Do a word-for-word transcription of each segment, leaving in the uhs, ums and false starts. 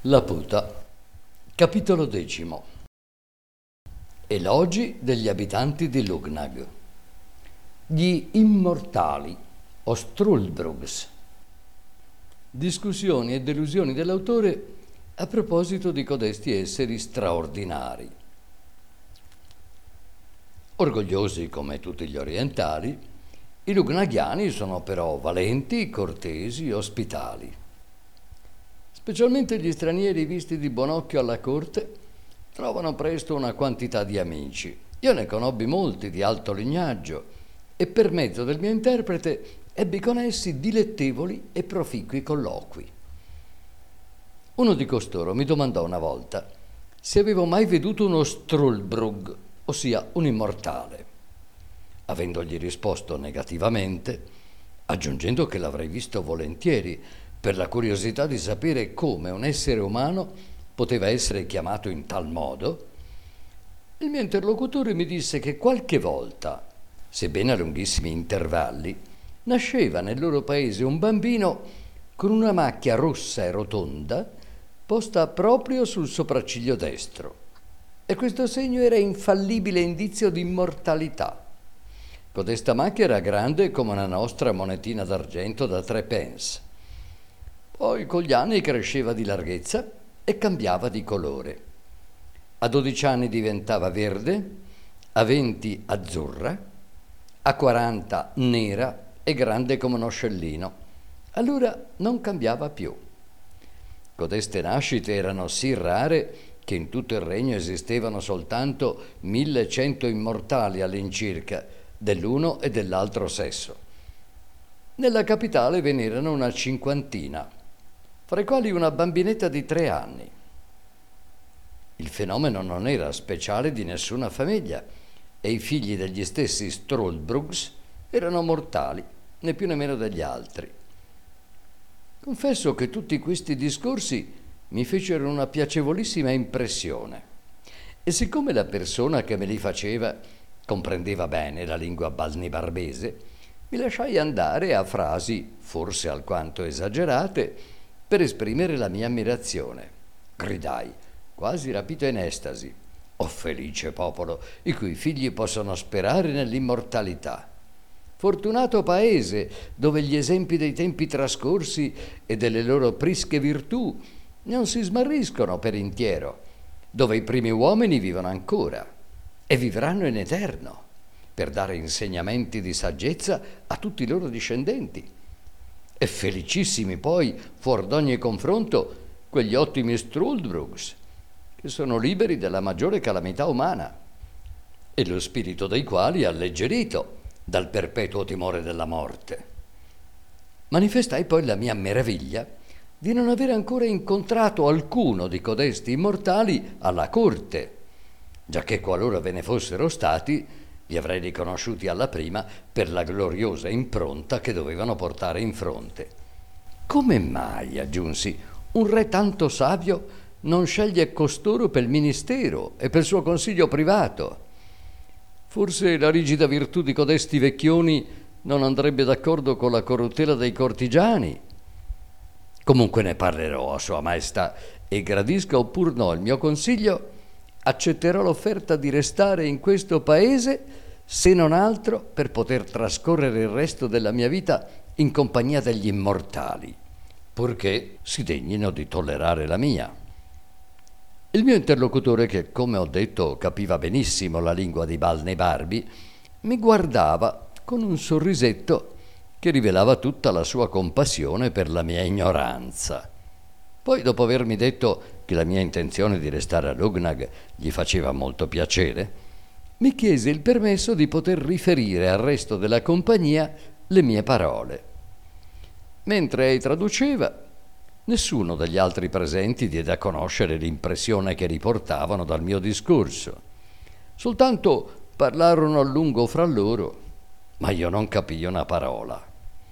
Laputa, capitolo decimo. Elogi degli abitanti di Lugnag. Gli immortali, o Struldbrugs. Discussioni e delusioni dell'autore a proposito di codesti esseri straordinari. Orgogliosi come tutti gli orientali, i lugnaghiani sono però valenti, cortesi, ospitali. Specialmente gli stranieri visti di buon occhio alla corte trovano presto una quantità di amici. Io ne conobbi molti di alto lignaggio e per mezzo del mio interprete ebbi con essi dilettevoli e proficui colloqui. Uno di costoro mi domandò una volta se avevo mai veduto uno Struldbrug, ossia un immortale. Avendogli risposto negativamente, aggiungendo che l'avrei visto volentieri per la curiosità di sapere come un essere umano poteva essere chiamato in tal modo, il mio interlocutore mi disse che qualche volta, sebbene a lunghissimi intervalli, nasceva nel loro paese un bambino con una macchia rossa e rotonda posta proprio sul sopracciglio destro, e questo segno era infallibile indizio di immortalità. Codesta macchia era grande come una nostra monetina d'argento da tre pence. Poi con gli anni cresceva di larghezza e cambiava di colore. A dodici anni diventava verde, a venti azzurra, a quaranta nera e grande come uno scellino. Allora non cambiava più. Codeste nascite erano sì rare che in tutto il regno esistevano soltanto millecento immortali all'incirca, dell'uno e dell'altro sesso. Nella capitale ve n'erano una cinquantina, fra i quali una bambinetta di tre anni. Il fenomeno non era speciale di nessuna famiglia e i figli degli stessi Struldbrugs erano mortali, né più né meno degli altri. Confesso che tutti questi discorsi mi fecero una piacevolissima impressione e siccome la persona che me li faceva comprendeva bene la lingua balnibarbese, mi lasciai andare a frasi forse alquanto esagerate per esprimere la mia ammirazione. Gridai, quasi rapito in estasi: «Oh felice popolo, i cui figli possono sperare nell'immortalità! Fortunato paese, dove gli esempi dei tempi trascorsi e delle loro prische virtù non si smarriscono per intiero, dove i primi uomini vivono ancora e vivranno in eterno, per dare insegnamenti di saggezza a tutti i loro discendenti. E felicissimi poi, fuor d'ogni confronto, quegli ottimi Struldbrugs, che sono liberi dalla maggiore calamità umana, e lo spirito dei quali è alleggerito dal perpetuo timore della morte». Manifestai poi la mia meraviglia di non avere ancora incontrato alcuno di codesti immortali alla corte, giacché qualora ve ne fossero stati, li avrei riconosciuti alla prima per la gloriosa impronta che dovevano portare in fronte. «Come mai», aggiunsi, «un re tanto savio non sceglie costoro per il ministero e per il suo consiglio privato? Forse la rigida virtù di codesti vecchioni non andrebbe d'accordo con la corruttela dei cortigiani? Comunque ne parlerò a Sua Maestà e gradisca oppur no il mio consiglio, accetterò l'offerta di restare in questo paese, se non altro per poter trascorrere il resto della mia vita in compagnia degli immortali, purché si degnino di tollerare la mia». Il mio interlocutore, che come ho detto capiva benissimo la lingua di Balnebarbi, mi guardava con un sorrisetto che rivelava tutta la sua compassione per la mia ignoranza. Poi, dopo avermi detto che la mia intenzione di restare a Lugnag gli faceva molto piacere, mi chiese il permesso di poter riferire al resto della compagnia le mie parole. Mentre ei traduceva, nessuno degli altri presenti diede a conoscere l'impressione che riportavano dal mio discorso. Soltanto parlarono a lungo fra loro, ma io non capii una parola.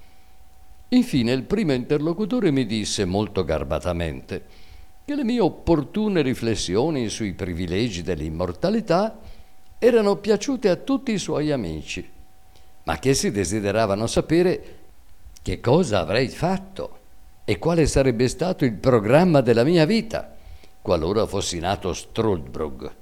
Infine il primo interlocutore mi disse molto garbatamente che le mie opportune riflessioni sui privilegi dell'immortalità erano piaciute a tutti i suoi amici, ma che essi desideravano sapere che cosa avrei fatto e quale sarebbe stato il programma della mia vita qualora fossi nato Struldbrug.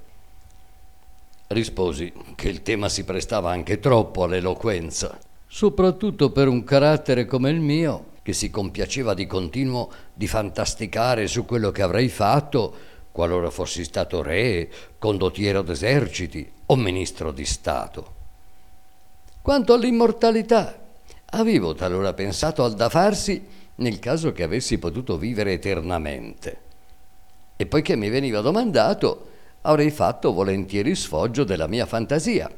Risposi che il tema si prestava anche troppo all'eloquenza, soprattutto per un carattere come il mio, che si compiaceva di continuo di fantasticare su quello che avrei fatto qualora fossi stato re, condottiero d'eserciti o ministro di Stato. Quanto all'immortalità, avevo talora pensato al da farsi nel caso che avessi potuto vivere eternamente. E poiché mi veniva domandato, avrei fatto volentieri sfoggio della mia fantasia.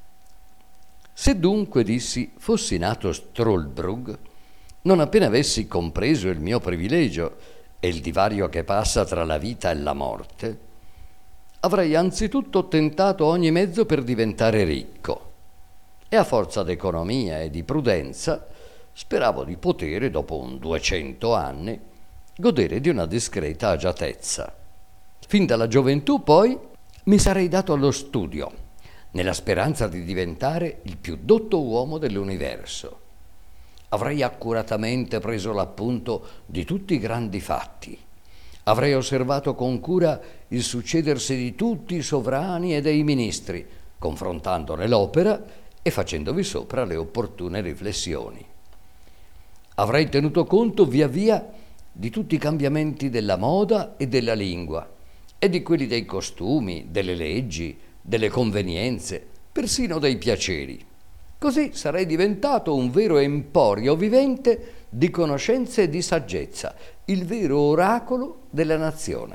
Se dunque, dissi, fossi nato Struldbrug, non appena avessi compreso il mio privilegio e il divario che passa tra la vita e la morte, avrei anzitutto tentato ogni mezzo per diventare ricco e a forza d'economia e di prudenza speravo di potere, dopo un duecento anni, godere di una discreta agiatezza. Fin dalla gioventù, poi, mi sarei dato allo studio, nella speranza di diventare il più dotto uomo dell'universo. Avrei accuratamente preso l'appunto di tutti i grandi fatti. Avrei osservato con cura il succedersi di tutti i sovrani e dei ministri, confrontandone l'opera e facendovi sopra le opportune riflessioni. Avrei tenuto conto via via di tutti i cambiamenti della moda e della lingua, e di quelli dei costumi, delle leggi, delle convenienze, persino dei piaceri. Così sarei diventato un vero emporio vivente di conoscenze e di saggezza, il vero oracolo della nazione.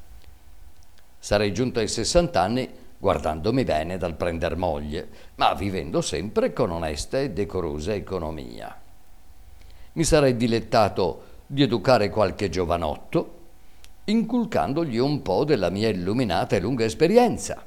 Sarei giunto ai sessant'anni guardandomi bene dal prender moglie, ma vivendo sempre con onesta e decorosa economia. Mi sarei dilettato di educare qualche giovanotto, inculcandogli un po' della mia illuminata e lunga esperienza.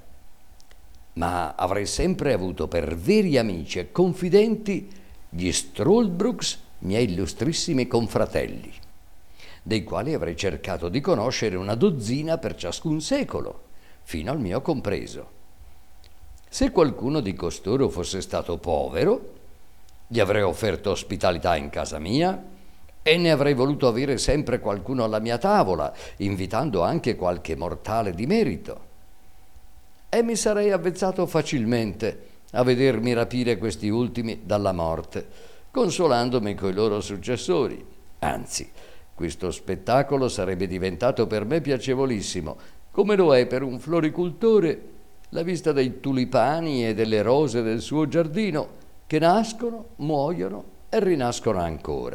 Ma avrei sempre avuto per veri amici e confidenti gli Struldbrugs, miei illustrissimi confratelli, dei quali avrei cercato di conoscere una dozzina per ciascun secolo, fino al mio compreso. Se qualcuno di costoro fosse stato povero, gli avrei offerto ospitalità in casa mia e ne avrei voluto avere sempre qualcuno alla mia tavola, invitando anche qualche mortale di merito. E mi sarei avvezzato facilmente a vedermi rapire questi ultimi dalla morte, consolandomi coi loro successori. Anzi, questo spettacolo sarebbe diventato per me piacevolissimo, come lo è per un floricoltore la vista dei tulipani e delle rose del suo giardino, che nascono, muoiono e rinascono ancora.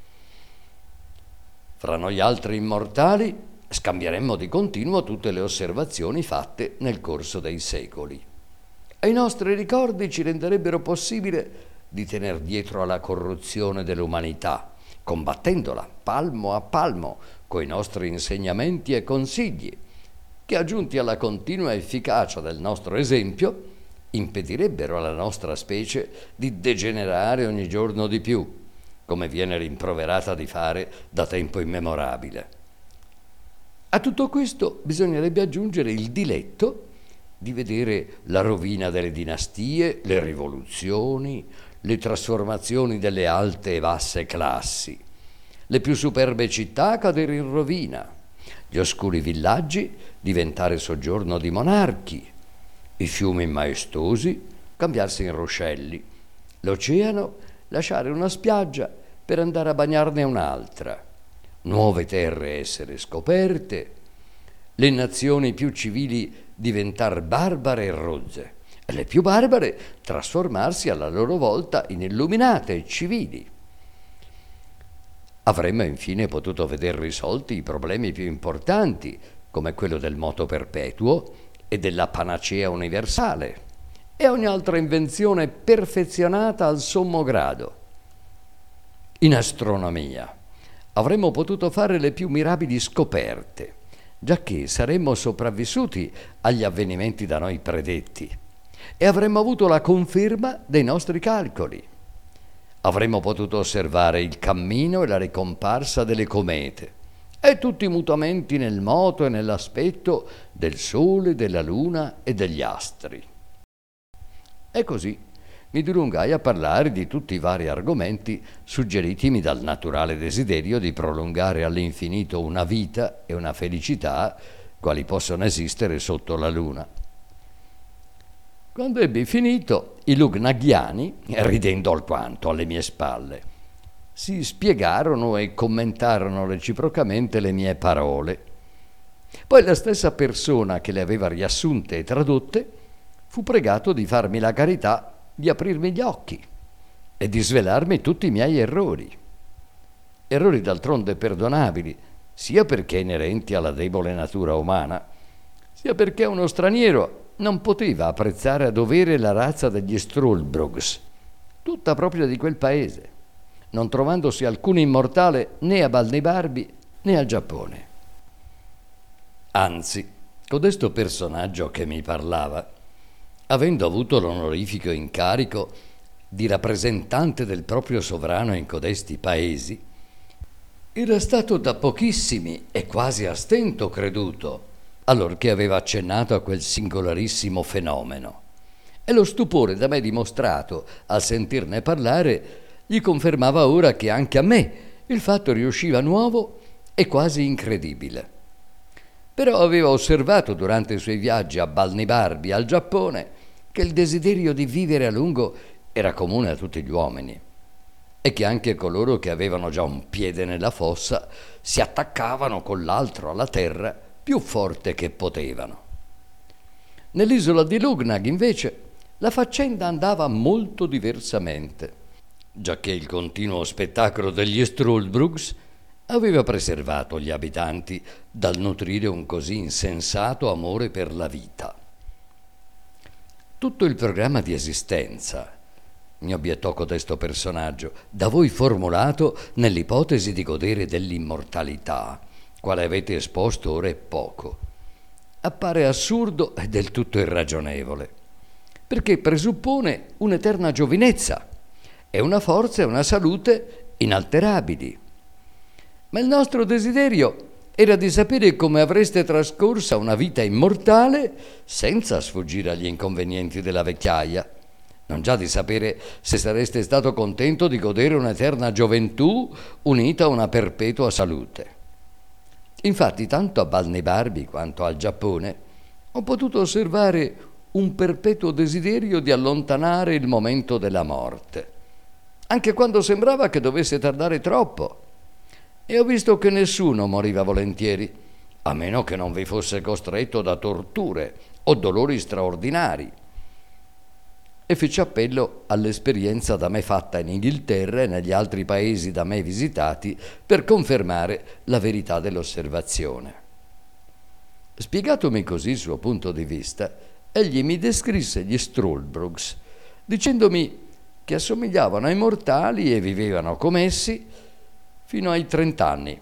Fra noi altri immortali scambieremmo di continuo tutte le osservazioni fatte nel corso dei secoli. E i nostri ricordi ci renderebbero possibile di tener dietro alla corruzione dell'umanità, combattendola palmo a palmo coi nostri insegnamenti e consigli, che aggiunti alla continua efficacia del nostro esempio, impedirebbero alla nostra specie di degenerare ogni giorno di più, come viene rimproverata di fare da tempo immemorabile. A tutto questo bisognerebbe aggiungere il diletto di vedere la rovina delle dinastie, le rivoluzioni, le trasformazioni delle alte e basse classi, le più superbe città cadere in rovina, gli oscuri villaggi diventare soggiorno di monarchi, i fiumi maestosi cambiarsi in ruscelli, l'oceano lasciare una spiaggia per andare a bagnarne un'altra, nuove terre essere scoperte, le nazioni più civili diventar barbare e rozze, e le più barbare trasformarsi alla loro volta in illuminate e civili. Avremmo infine potuto veder risolti i problemi più importanti, come quello del moto perpetuo e della panacea universale, e ogni altra invenzione perfezionata al sommo grado. In astronomia avremmo potuto fare le più mirabili scoperte, giacché saremmo sopravvissuti agli avvenimenti da noi predetti e avremmo avuto la conferma dei nostri calcoli. Avremmo potuto osservare il cammino e la ricomparsa delle comete e tutti i mutamenti nel moto e nell'aspetto del Sole, della Luna e degli astri. E così mi dilungai a parlare di tutti i vari argomenti suggeritimi dal naturale desiderio di prolungare all'infinito una vita e una felicità quali possono esistere sotto la luna. Quando ebbi finito, i Lugnaghiani, ridendo alquanto alle mie spalle, si spiegarono e commentarono reciprocamente le mie parole. Poi la stessa persona che le aveva riassunte e tradotte fu pregato di farmi la carità di aprirmi gli occhi e di svelarmi tutti i miei errori. Errori d'altronde perdonabili, sia perché inerenti alla debole natura umana, sia perché uno straniero non poteva apprezzare a dovere la razza degli Struldbrugs, tutta propria di quel paese, non trovandosi alcun immortale né a Balnibarbi né al Giappone. Anzi, codesto personaggio che mi parlava, avendo avuto l'onorifico incarico di rappresentante del proprio sovrano in codesti paesi, era stato da pochissimi e quasi a stento creduto, allorché aveva accennato a quel singolarissimo fenomeno, e lo stupore da me dimostrato al sentirne parlare gli confermava ora che anche a me il fatto riusciva nuovo e quasi incredibile. Però aveva osservato durante i suoi viaggi a Balnibarbi al Giappone che il desiderio di vivere a lungo era comune a tutti gli uomini e che anche coloro che avevano già un piede nella fossa si attaccavano con l'altro alla terra più forte che potevano. Nell'isola di Lugnag, invece, la faccenda andava molto diversamente, giacché il continuo spettacolo degli Struldbrugs aveva preservato gli abitanti dal nutrire un così insensato amore per la vita. Tutto il programma di esistenza, mi obiettò codesto personaggio, da voi formulato nell'ipotesi di godere dell'immortalità, quale avete esposto ora è poco, appare assurdo e del tutto irragionevole, perché presuppone un'eterna giovinezza e una forza e una salute inalterabili. Ma il nostro desiderio era di sapere come avreste trascorsa una vita immortale senza sfuggire agli inconvenienti della vecchiaia, non già di sapere se sareste stato contento di godere un'eterna gioventù unita a una perpetua salute. Infatti, tanto a Balnibarbi quanto al Giappone ho potuto osservare un perpetuo desiderio di allontanare il momento della morte, anche quando sembrava che dovesse tardare troppo. E ho visto che nessuno moriva volentieri, a meno che non vi fosse costretto da torture o dolori straordinari. E feci appello all'esperienza da me fatta in Inghilterra e negli altri paesi da me visitati per confermare la verità dell'osservazione. Spiegatomi così il suo punto di vista, egli mi descrisse gli Struldbrugs, dicendomi che assomigliavano ai mortali e vivevano come essi fino ai trent'anni.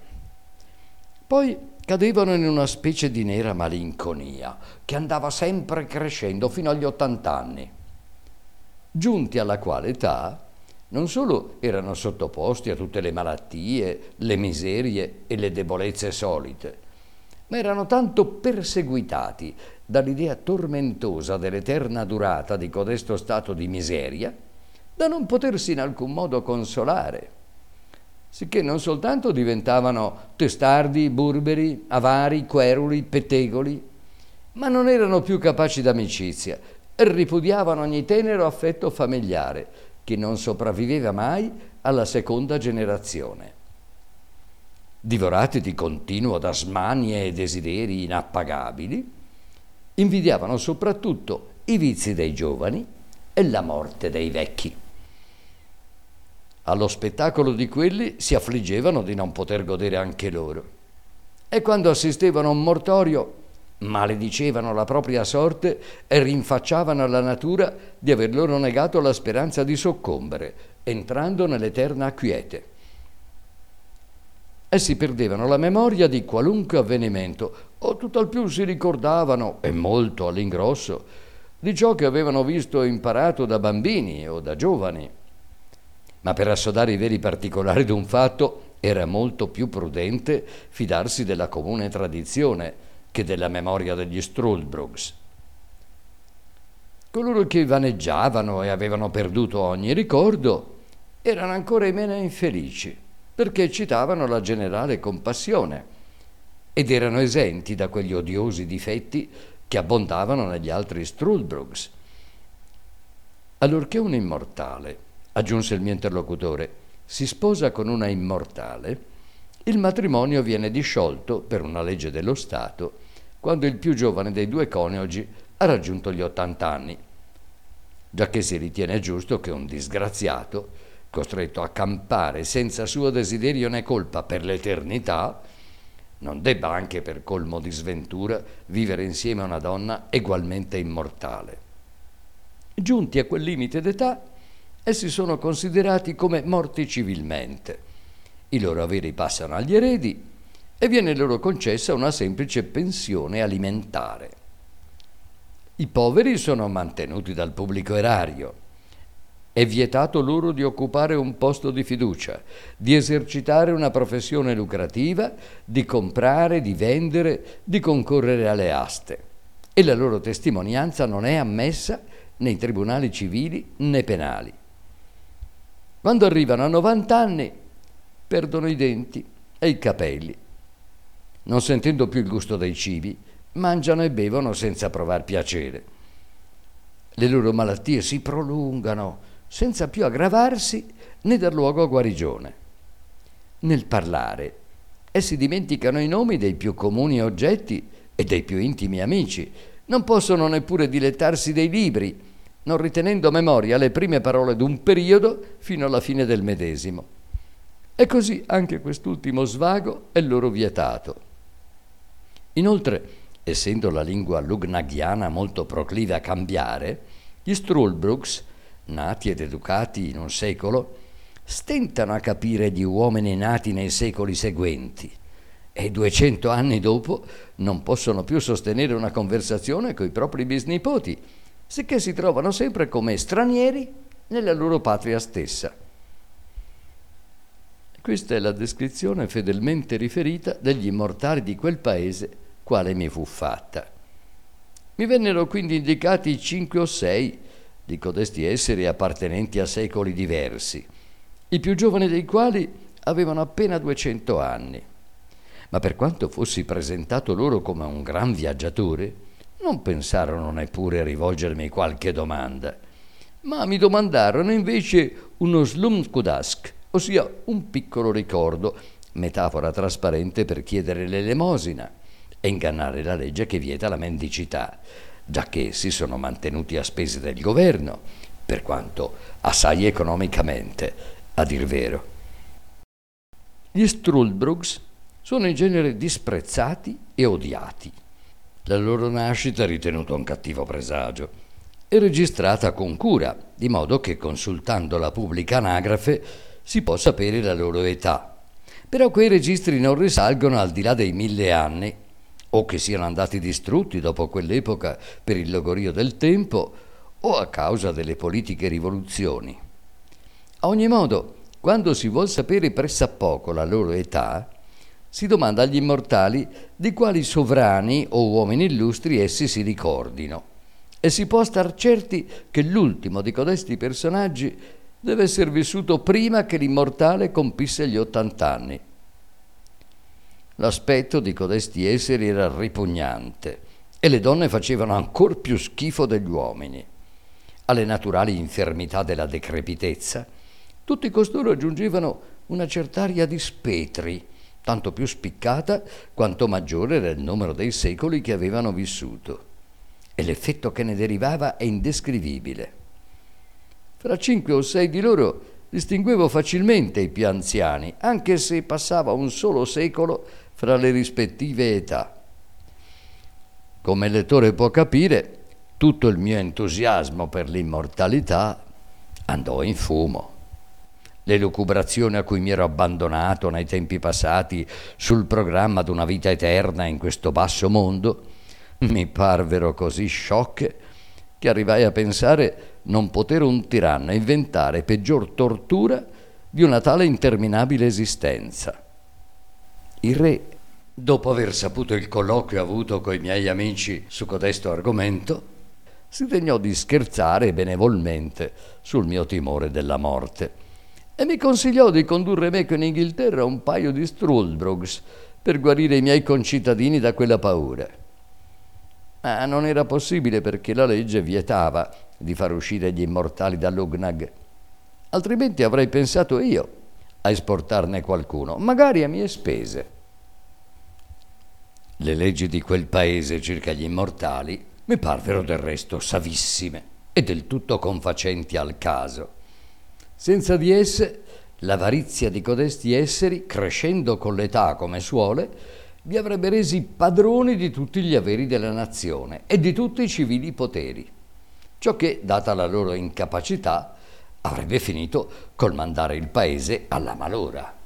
Poi cadevano in una specie di nera malinconia che andava sempre crescendo fino agli ottant'anni, giunti alla quale età non solo erano sottoposti a tutte le malattie, le miserie e le debolezze solite, ma erano tanto perseguitati dall'idea tormentosa dell'eterna durata di codesto stato di miseria da non potersi in alcun modo consolare, sicché non soltanto diventavano testardi, burberi, avari, queruli, pettegoli, ma non erano più capaci d'amicizia e ripudiavano ogni tenero affetto familiare che non sopravviveva mai alla seconda generazione. Divorati di continuo da smanie e desideri inappagabili, invidiavano soprattutto i vizi dei giovani e la morte dei vecchi. Allo spettacolo di quelli si affliggevano di non poter godere anche loro, e quando assistevano a un mortorio maledicevano la propria sorte e rinfacciavano alla natura di aver loro negato la speranza di soccombere, entrando nell'eterna quiete. Essi perdevano la memoria di qualunque avvenimento, o tutt'al più si ricordavano, e molto all'ingrosso, di ciò che avevano visto e imparato da bambini o da giovani. Ma per assodare i veri particolari d'un fatto era molto più prudente fidarsi della comune tradizione che della memoria degli Struldbrugs. Coloro che vaneggiavano e avevano perduto ogni ricordo erano ancora i meno infelici, perché citavano la generale compassione ed erano esenti da quegli odiosi difetti che abbondavano negli altri Struldbrugs. Allorché un immortale, aggiunse il mio interlocutore, si sposa con una immortale, il matrimonio viene disciolto per una legge dello Stato quando il più giovane dei due coniugi ha raggiunto gli ottanta anni, giacché si ritiene giusto che un disgraziato, costretto a campare senza suo desiderio né colpa per l'eternità, non debba anche per colmo di sventura vivere insieme a una donna egualmente immortale. Giunti a quel limite d'età, essi sono considerati come morti civilmente. I loro averi passano agli eredi e viene loro concessa una semplice pensione alimentare. I poveri sono mantenuti dal pubblico erario. È vietato loro di occupare un posto di fiducia, di esercitare una professione lucrativa, di comprare, di vendere, di concorrere alle aste. E la loro testimonianza non è ammessa nei tribunali civili né penali. Quando arrivano a novanta anni, perdono i denti e i capelli. Non sentendo più il gusto dei cibi, mangiano e bevono senza provar piacere. Le loro malattie si prolungano senza più aggravarsi né dar luogo a guarigione. Nel parlare, essi dimenticano i nomi dei più comuni oggetti e dei più intimi amici. Non possono neppure dilettarsi dei libri, non ritenendo a memoria le prime parole d'un periodo fino alla fine del medesimo. E così anche quest'ultimo svago è loro vietato. Inoltre, essendo la lingua lugnaghiana molto proclive a cambiare, gli Struldbrugs, nati ed educati in un secolo, stentano a capire gli uomini nati nei secoli seguenti e duecento anni dopo non possono più sostenere una conversazione coi propri bisnipoti, sicché si trovano sempre come stranieri nella loro patria stessa. Questa è la descrizione fedelmente riferita degli immortali di quel paese quale mi fu fatta. Mi vennero quindi indicati cinque o sei di codesti esseri appartenenti a secoli diversi, i più giovani dei quali avevano appena duecento anni. Ma per quanto fossi presentato loro come un gran viaggiatore, non pensarono neppure a rivolgermi qualche domanda, ma mi domandarono invece uno slumkudask, ossia un piccolo ricordo, metafora trasparente per chiedere l'elemosina e ingannare la legge che vieta la mendicità, giacché essi sono mantenuti a spese del governo, per quanto assai economicamente, a dir vero. Gli Struldbrugs sono in genere disprezzati e odiati. La loro nascita è ritenuta un cattivo presagio e registrata con cura, di modo che consultando la pubblica anagrafe si può sapere la loro età. Però quei registri non risalgono al di là dei mille anni, o che siano andati distrutti dopo quell'epoca per il logorio del tempo o a causa delle politiche rivoluzioni. A ogni modo, quando si vuol sapere pressappoco la loro età, si domanda agli immortali di quali sovrani o uomini illustri essi si ricordino, e si può star certi che l'ultimo di codesti personaggi deve essere vissuto prima che l'immortale compisse gli ottant'anni. L'aspetto di codesti esseri era ripugnante e le donne facevano ancor più schifo degli uomini. Alle naturali infermità della decrepitezza, tutti costoro aggiungevano una cert'aria di spetri, tanto più spiccata quanto maggiore era il numero dei secoli che avevano vissuto, e l'effetto che ne derivava è indescrivibile. Fra cinque o sei di loro distinguevo facilmente i più anziani, anche se passava un solo secolo fra le rispettive età. Come il lettore può capire, tutto il mio entusiasmo per l'immortalità andò in fumo. Le lucubrazioni a cui mi ero abbandonato nei tempi passati sul programma d'una vita eterna in questo basso mondo mi parvero così sciocche che arrivai a pensare non poter un tiranno inventare peggior tortura di una tale interminabile esistenza. Il re, dopo aver saputo il colloquio avuto coi miei amici su codesto argomento, si degnò di scherzare benevolmente sul mio timore della morte e mi consigliò di condurre meco in Inghilterra un paio di Struldbrugs per guarire i miei concittadini da quella paura. Ma non era possibile perché la legge vietava di far uscire gli immortali dall'Ugnag, altrimenti avrei pensato io a esportarne qualcuno, magari a mie spese. Le leggi di quel paese circa gli immortali mi parvero del resto savissime e del tutto confacenti al caso. Senza di esse, l'avarizia di codesti esseri, crescendo con l'età come suole, li avrebbe resi padroni di tutti gli averi della nazione e di tutti i civili poteri, ciò che, data la loro incapacità, avrebbe finito col mandare il paese alla malora.